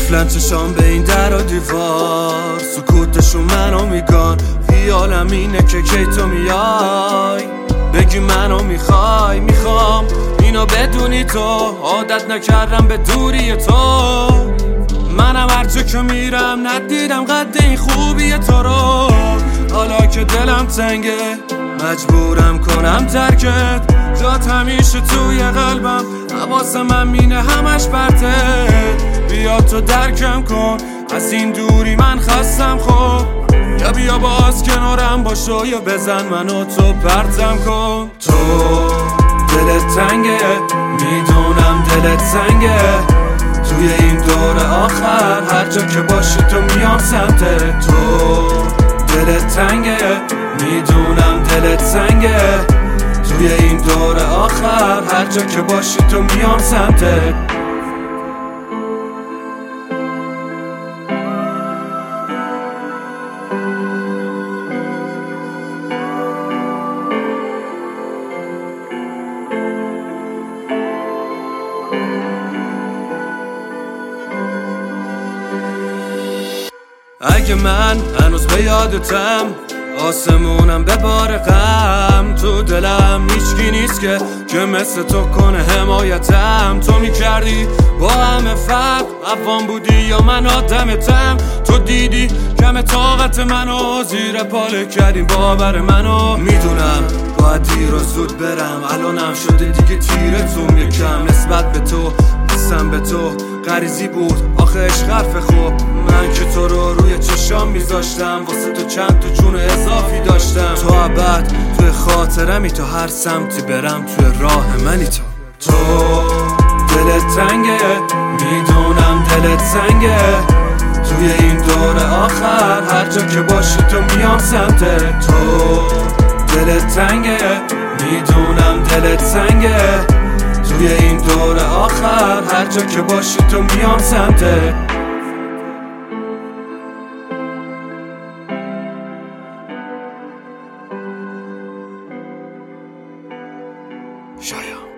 قفلن چشام به این در و دیوار، سکوتشون منو میگن، خیالم اینه که کی تو میای بگی منو میخوای. میخوام اینو بدونی تو عادت نکردم به دوری تو، منم هرچه که میرم ندیدم قد این خوبی تو رو. حالا که دلم تنگه مجبورم کنم ترکت، جات همیشه توی قلبم، حواسم همینه همش برته. بیا تو درکم کن از این دوری من خستم، خب یا بیا باز کنارم باشو یا بزن منو تو پرتم کن. تو دلت تنگه میدونم دلت سنگه، توی این دور آخر هر جا که باشی تو میام سمتت. تو دلت تنگه میدونم دلت سنگه، توی این دور آخر هر جا که باشی تو میام سمتت. اگه من هنوز به یادتم، آسمونم به بار غم، تو دلم هیچکی نیست که مثل تو کنه حمایتم. تو میکردی با همه فرق، عوام بودی یا من آدمتم. تو دیدی کم طاقت منو، زیر پاله کردی باور منو. میدونم باید دیر و زود برم، الانم شده دیگه تیرتون یکم. نسبت به تو قسم به تو غریزی بود آخه عشق حرف خوب، من که تو رو روی چشام میذاشتم، واسه تو چند تا جون اضافی داشتم. تو ابد توی خاطرمی، تا هر سمتی برم توی راه منی. تو دلت تنگه میدونم دلت سنگه، توی این دور آخر هر جا که باشی تو میام سمتت. تو دلت تنگه میدونم دلت سنگه، توی این دور آخر هر جا که باشی تو میام سمتت. شاید